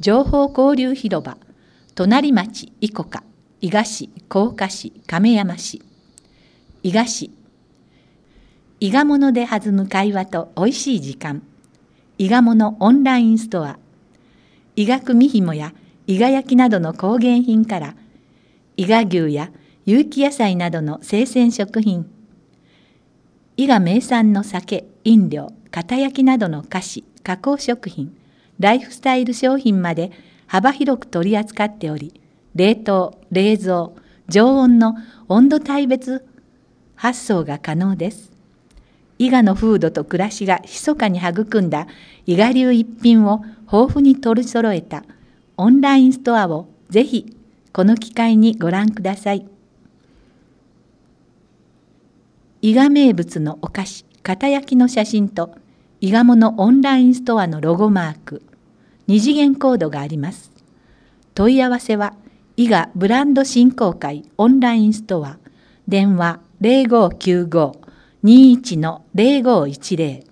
情報交流広場、隣町伊古賀、伊賀市、甲賀市、亀山市。伊賀市、伊賀物で弾む会話とおいしい時間。伊賀物オンラインストア。伊賀組紐や伊賀焼などの工芸品から、伊賀牛や有機野菜などの生鮮食品、伊賀名産の酒、飲料、片焼きなどの菓子、加工食品、ライフスタイル商品まで幅広く取り扱っており、冷凍、冷蔵、常温の温度帯別発送が可能です。伊賀の風土と暮らしが密かに育んだ伊賀流一品を豊富に取り揃えたオンラインストアをぜひこの機会にご覧ください。伊賀名物のお菓子、片焼きの写真と伊賀物オンラインストアのロゴマーク、2次元コードがあります。問い合わせは伊賀ブランド振興会オンラインストア、電話0595-21-0510。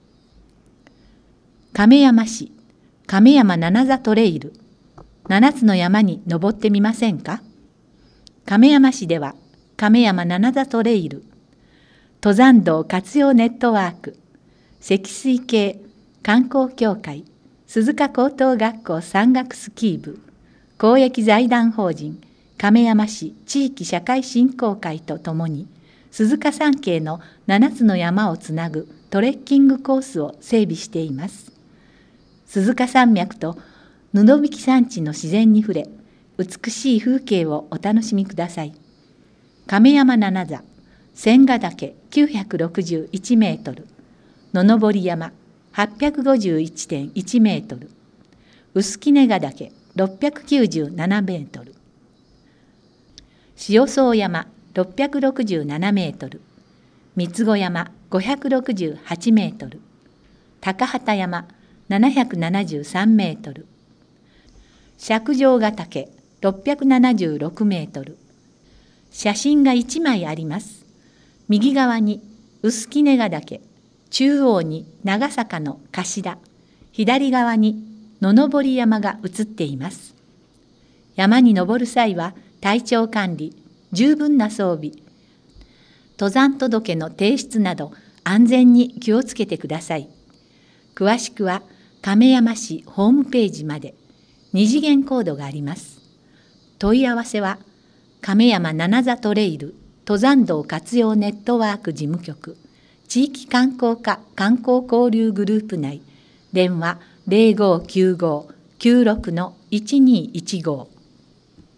亀山市、亀山七座トレイル。7つの山に登ってみませんか？亀山市では亀山七座トレイル、登山道活用ネットワーク、積水系観光協会、鈴鹿高等学校山岳スキー部、公益財団法人亀山市地域社会振興会とともに、鈴鹿山系の7つの山をつなぐトレッキングコースを整備しています。鈴鹿山脈と布引山地の自然に触れ、美しい風景をお楽しみください。亀山七座、千賀岳961メートル、野登山851.1メートル、臼杵ヶ岳697メートル、塩総山667メートル、三つ子山568メートル、高畑山773メートル、釈上ヶ岳676メートル。写真が1枚あります。右側に臼杵ヶ岳、中央に長坂の頭、左側に野登山が写っています。山に登る際は体調管理、十分な装備、登山届の提出など安全に気をつけてください。詳しくは亀山市ホームページまで。2次元コードがあります。問い合わせは亀山七座トレイル登山道活用ネットワーク事務局地域観光課観光交流グループ内、電話0595-96-1215